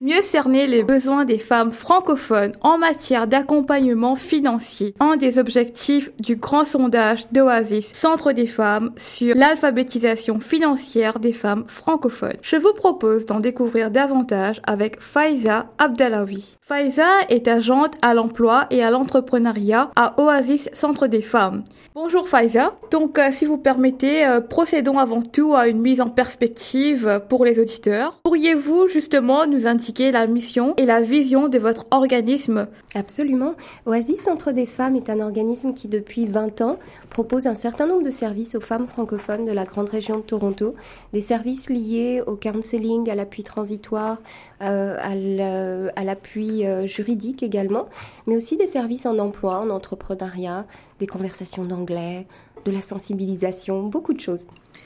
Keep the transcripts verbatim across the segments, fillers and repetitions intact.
Mieux cerner les besoins des femmes francophones en matière d'accompagnement financier, un des objectifs du grand sondage d'Oasis, Centre des femmes, sur l'alphabétisation financière des femmes francophones. Je vous propose d'en découvrir davantage avec Faiza Abdallaoui. Faiza est agente à l'emploi et à l'entrepreneuriat à Oasis, Centre des femmes. Bonjour Faiza. Donc, euh, si vous permettez, euh, procédons avant tout à une mise en perspective pour les auditeurs. Pourriez-vous justement nous indiquer la mission et la vision de votre organisme? Absolument. Oasis Centre des femmes est un organisme qui, depuis vingt ans, propose un certain nombre de services aux femmes francophones de la grande région de Toronto. Des services liés au counseling, à l'appui transitoire, euh, à l'appui euh, juridique également, mais aussi des services en emploi, en entrepreneuriat, des conversations d'anglais, de la sensibilisation, beaucoup de choses.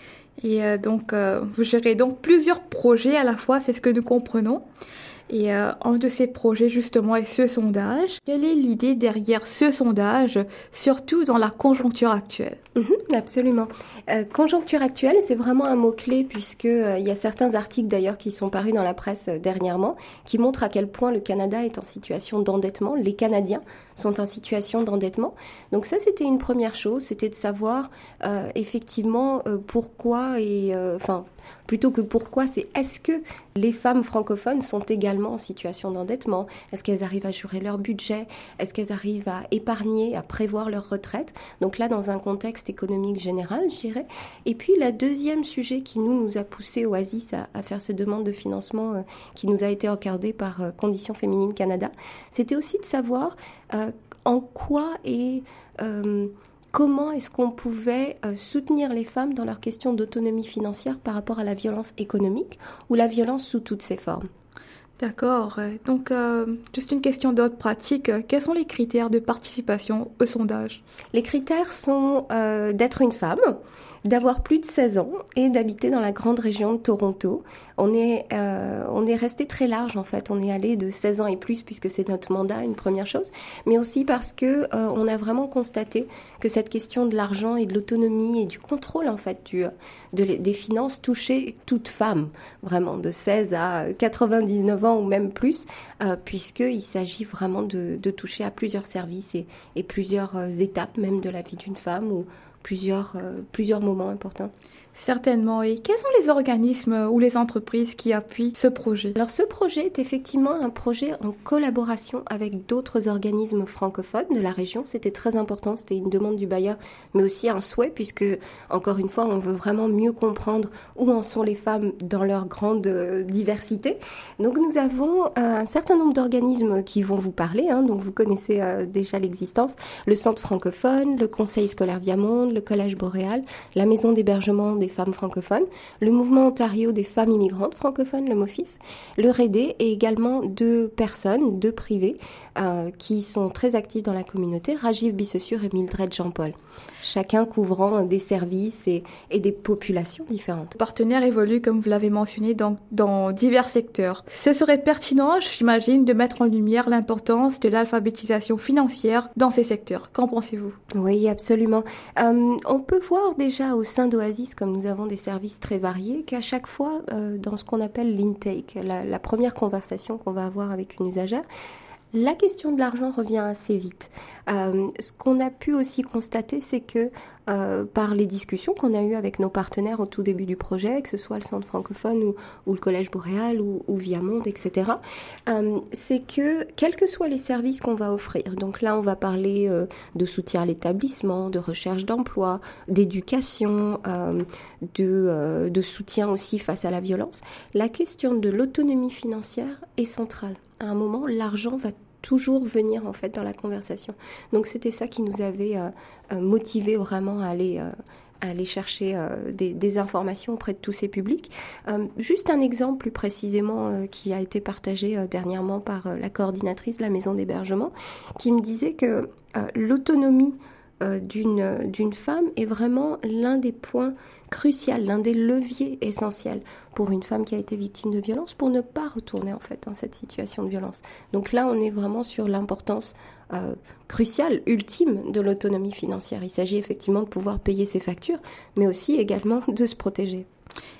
Et euh, donc, euh, vous gérez donc plusieurs projets à la fois, c'est ce que nous comprenons. Et euh, un de ces projets, justement, est ce sondage. Quelle est l'idée derrière ce sondage, surtout dans la conjoncture actuelle? Mmh, absolument. Euh, conjoncture actuelle, c'est vraiment un mot-clé puisque euh, il y a certains articles d'ailleurs qui sont parus dans la presse euh, dernièrement qui montrent à quel point le Canada est en situation d'endettement. Les Canadiens sont en situation d'endettement. Donc ça, c'était une première chose, c'était de savoir euh, effectivement euh, pourquoi et enfin. Euh, Plutôt que pourquoi, c'est est-ce que les femmes francophones sont également en situation d'endettement? Est-ce qu'elles arrivent à gérer leur budget? Est-ce qu'elles arrivent à épargner, à prévoir leur retraite? Donc là, dans un contexte économique général, je dirais. Et puis, le deuxième sujet qui nous, nous a poussé Oasis à, à faire cette demande de financement euh, qui nous a été accordée par euh, Conditions Féminines Canada, c'était aussi de savoir euh, en quoi et... Euh, Comment est-ce qu'on pouvait euh, soutenir les femmes dans leur question d'autonomie financière par rapport à la violence économique ou la violence sous toutes ses formes? D'accord. Donc, euh, juste une question d'ordre pratique. Quels sont les critères de participation au sondage? Les critères sont euh, d'être une femme, d'avoir plus de seize ans et d'habiter dans la grande région de Toronto. On est, euh, on est resté très large en fait. On est allé de seize ans et plus puisque c'est notre mandat, une première chose, mais aussi parce que euh, on a vraiment constaté que cette question de l'argent et de l'autonomie et du contrôle en fait du, de, des finances touchait toute femme, vraiment de seize à quatre-vingt-dix-neuf ans ou même plus, euh, puisqu'il s'agit vraiment de, de toucher à plusieurs services et, et plusieurs euh, étapes même de la vie d'une femme ou plusieurs, euh, plusieurs moments importants. Certainement. Et quels sont les organismes ou les entreprises qui appuient ce projet? Alors ce projet est effectivement un projet en collaboration avec d'autres organismes francophones de la région. C'était très important, c'était une demande du bailleur, mais aussi un souhait puisque, encore une fois, on veut vraiment mieux comprendre où en sont les femmes dans leur grande euh, diversité. Donc nous avons euh, un certain nombre d'organismes qui vont vous parler, hein, donc vous connaissez euh, déjà l'existence, le Centre francophone, le Conseil scolaire Viamonde, le Collège Boréal, la Maison d'hébergement des femmes francophones, le Mouvement Ontario des femmes immigrantes francophones, le MOFIF, le R E D E et également deux personnes, deux privés, euh, qui sont très actifs dans la communauté, Rajiv Bissessure et Mildred Jean-Paul, chacun couvrant des services et, et des populations différentes. Les partenaires évoluent, comme vous l'avez mentionné, dans, dans divers secteurs. Ce serait pertinent, j'imagine, de mettre en lumière l'importance de l'alphabétisation financière dans ces secteurs. Qu'en pensez-vous? Oui, absolument. Euh, on peut voir déjà au sein d'Oasis, comme nous avons des services très variés, qu'à chaque fois, euh, dans ce qu'on appelle l'intake, la, la première conversation qu'on va avoir avec une usagère, la question de l'argent revient assez vite. Euh, ce qu'on a pu aussi constater, c'est que euh, par les discussions qu'on a eues avec nos partenaires au tout début du projet, que ce soit le Centre francophone ou, ou le Collège Boréal ou, ou Viamonde, et cetera, euh, c'est que quels que soient les services qu'on va offrir, donc là on va parler euh, de soutien à l'établissement, de recherche d'emploi, d'éducation, euh, de, euh, de soutien aussi face à la violence, la question de l'autonomie financière est centrale. À un moment, l'argent va toujours venir en fait dans la conversation. Donc c'était ça qui nous avait euh, euh, motivé vraiment à aller, euh, à aller chercher euh, des, des informations auprès de tous ces publics. Euh, juste un exemple plus précisément euh, qui a été partagé euh, dernièrement par euh, la coordinatrice de la maison d'hébergement qui me disait que euh, l'autonomie euh, d'une, d'une femme est vraiment l'un des points cruciaux, l'un des leviers essentiels pour une femme qui a été victime de violence, pour ne pas retourner en fait dans cette situation de violence. Donc là, on est vraiment sur l'importance euh, cruciale, ultime de l'autonomie financière. Il s'agit effectivement de pouvoir payer ses factures, mais aussi également de se protéger.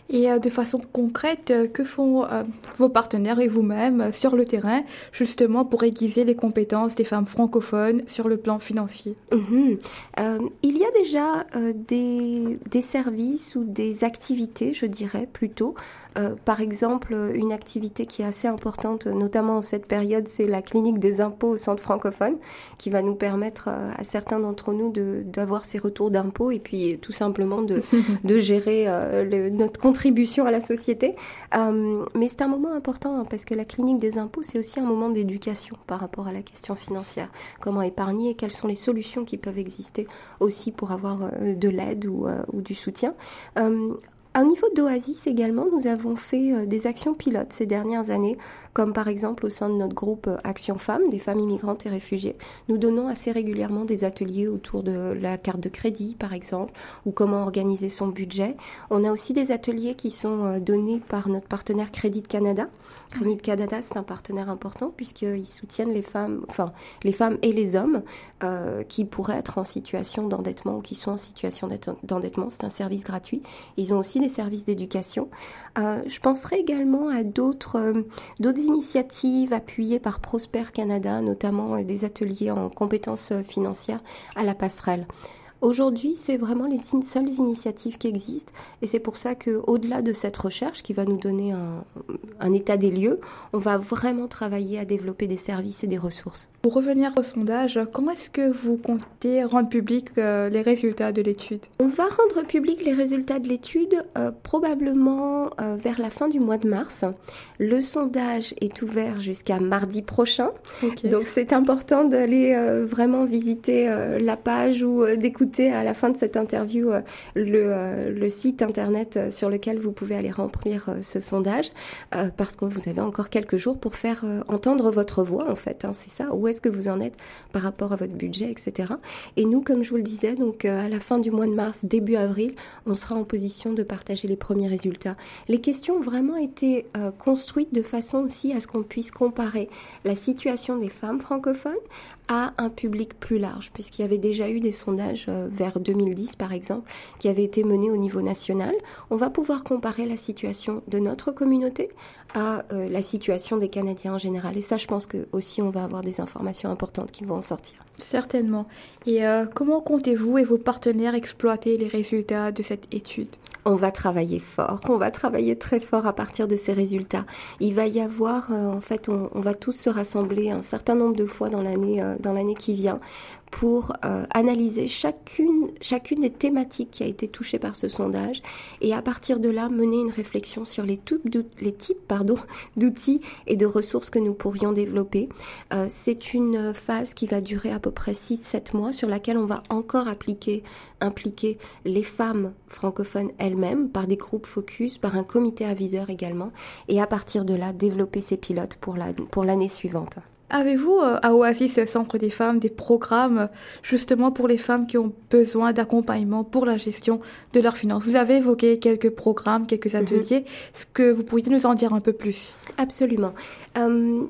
Et euh, de façon concrète, euh, que font euh, vos partenaires et vous-même euh, sur le terrain, justement pour aiguiser les compétences des femmes francophones sur le plan financier? Mmh. Euh, il y a déjà euh, des, des services ou des activités, je dirais plutôt. Euh, par exemple, une activité qui est assez importante, notamment en cette période, c'est la clinique des impôts au centre francophone, qui va nous permettre euh, à certains d'entre nous de, d'avoir ces retours d'impôts et puis tout simplement de, de gérer euh, le, notre contribution à la société. Euh, mais c'est un moment important hein, parce que la clinique des impôts, c'est aussi un moment d'éducation par rapport à la question financière. Comment épargner, quelles sont les solutions qui peuvent exister aussi pour avoir euh, de l'aide ou, euh, ou du soutien. Euh, Au niveau d'Oasis également, nous avons fait euh, des actions pilotes ces dernières années, comme par exemple au sein de notre groupe euh, Action Femmes, des femmes immigrantes et réfugiées. Nous donnons assez régulièrement des ateliers autour de la carte de crédit, par exemple, ou comment organiser son budget. On a aussi des ateliers qui sont euh, donnés par notre partenaire Crédit Canada. Crédit Canada, c'est un partenaire important puisqu'ils soutiennent les femmes, enfin les femmes et les hommes euh, qui pourraient être en situation d'endettement ou qui sont en situation d'endettement. C'est un service gratuit. Ils ont aussi des services d'éducation. Euh, je penserai également à d'autres, euh, d'autres initiatives appuyées par Prosper Canada, notamment euh, des ateliers en compétences financières à la passerelle. Aujourd'hui, c'est vraiment les seules initiatives qui existent et c'est pour ça qu'au-delà de cette recherche qui va nous donner un, un état des lieux, on va vraiment travailler à développer des services et des ressources. Pour revenir au sondage, comment est-ce que vous comptez rendre public euh, les résultats de l'étude? On va rendre public les résultats de l'étude euh, probablement euh, vers la fin du mois de mars. Le sondage est ouvert jusqu'à mardi prochain, okay. Donc c'est important d'aller euh, vraiment visiter euh, la page ou euh, d'écouter à la fin de cette interview euh, le, euh, le site internet euh, sur lequel vous pouvez aller remplir euh, ce sondage euh, parce que vous avez encore quelques jours pour faire euh, entendre votre voix en fait, hein, c'est ça, où est-ce que vous en êtes par rapport à votre budget, et cetera. Et nous, comme je vous le disais, donc euh, à la fin du mois de mars, début avril, on sera en position de partager les premiers résultats. Les questions ont vraiment été euh, construites de façon aussi à ce qu'on puisse comparer la situation des femmes francophones à un public plus large, puisqu'il y avait déjà eu des sondages euh, vers deux mille dix, par exemple, qui avaient été menés au niveau national. On va pouvoir comparer la situation de notre communauté à euh, la situation des Canadiens en général. Et ça, je pense que aussi, on va avoir des informations importantes qui vont en sortir. Certainement. Et euh, comment comptez-vous et vos partenaires exploiter les résultats de cette étude? On va travailler fort, on va travailler très fort à partir de ces résultats. Il va y avoir, euh, en fait, on, on va tous se rassembler un certain nombre de fois dans l'année, euh, dans l'année qui vient pour euh, analyser chacune, chacune des thématiques qui a été touchée par ce sondage et à partir de là, mener une réflexion sur les, tout, les types pardon, d'outils et de ressources que nous pourrions développer. Euh, c'est une phase qui va durer à peu près six à sept mois sur laquelle on va encore appliquer, impliquer les femmes francophones elles-mêmes par des groupes focus, par un comité aviseur également et à partir de là, développer ces pilotes pour, la, pour l'année suivante. Avez-vous euh, à Oasis, Centre des femmes, des programmes justement pour les femmes qui ont besoin d'accompagnement pour la gestion de leurs finances? Vous avez évoqué quelques programmes, quelques ateliers. Mm-hmm. Est-ce que vous pourriez nous en dire un peu plus? Absolument. Euh,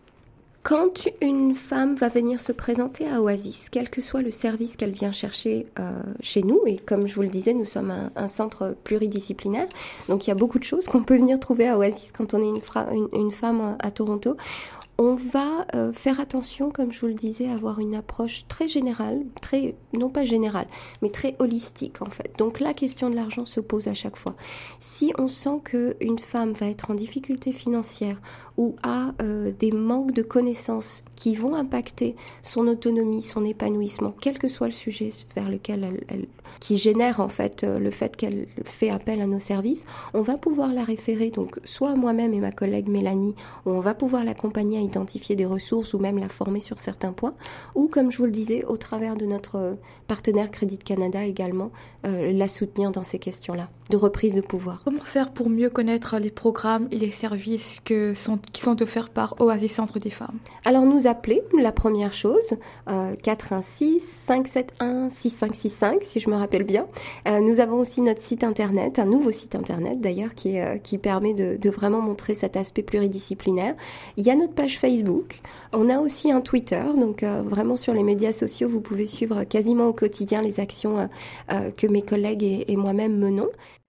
quand une femme va venir se présenter à Oasis, quel que soit le service qu'elle vient chercher euh, chez nous, et comme je vous le disais, nous sommes un, un centre pluridisciplinaire, donc il y a beaucoup de choses qu'on peut venir trouver à Oasis quand on est une, fra- une, une femme à Toronto. On va euh, faire attention, comme je vous le disais, à avoir une approche très générale, très, non pas générale, mais très holistique en fait. Donc la question de l'argent se pose à chaque fois. Si on sent qu'une femme va être en difficulté financière ou a euh, des manques de connaissances qui vont impacter son autonomie, son épanouissement, quel que soit le sujet vers lequel elle, elle qui génère en fait euh, le fait qu'elle fait appel à nos services, on va pouvoir la référer donc soit à moi-même et ma collègue Mélanie, où on va pouvoir l'accompagner à identifier des ressources ou même la former sur certains points, ou comme je vous le disais, au travers de notre partenaire Crédit Canada également, euh, la soutenir dans ces questions-là, de reprise de pouvoir. Comment faire pour mieux connaître les programmes et les services que sont, qui sont offerts par Oasis Centre des femmes? Alors nous appeler, la première chose, euh, quatre un six, cinq sept un, six cinq six cinq, si je me rappelle bien. Euh, nous avons aussi notre site internet, un nouveau site internet d'ailleurs, qui, est, euh, qui permet de, de vraiment montrer cet aspect pluridisciplinaire. Il y a notre page Facebook, on a aussi un Twitter, donc euh, vraiment sur les médias sociaux, vous pouvez suivre quasiment au quotidien les actions euh, euh, que mes collègues et, et moi-même menons.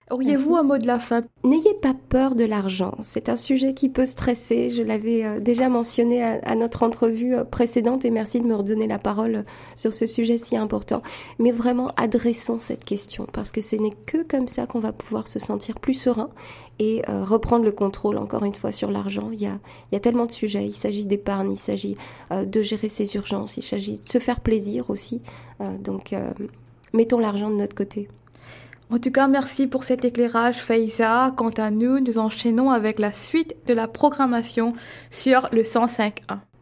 Auriez-vous un mot de la fin? N'ayez pas peur de l'argent. C'est un sujet qui peut stresser. Je l'avais euh, déjà mentionné à, à notre entrevue euh, précédente et merci de me redonner la parole euh, sur ce sujet si important. Mais vraiment, adressons cette question parce que ce n'est que comme ça qu'on va pouvoir se sentir plus serein et euh, reprendre le contrôle, encore une fois, sur l'argent. Il y a, il y a tellement de sujets. Il s'agit d'épargne, il s'agit euh, de gérer ses urgences, il s'agit de se faire plaisir aussi. Euh, donc, euh, mettons l'argent de notre côté. En tout cas, merci pour cet éclairage, Faiza. Quant à nous, nous enchaînons avec la suite de la programmation sur le cent cinq point un.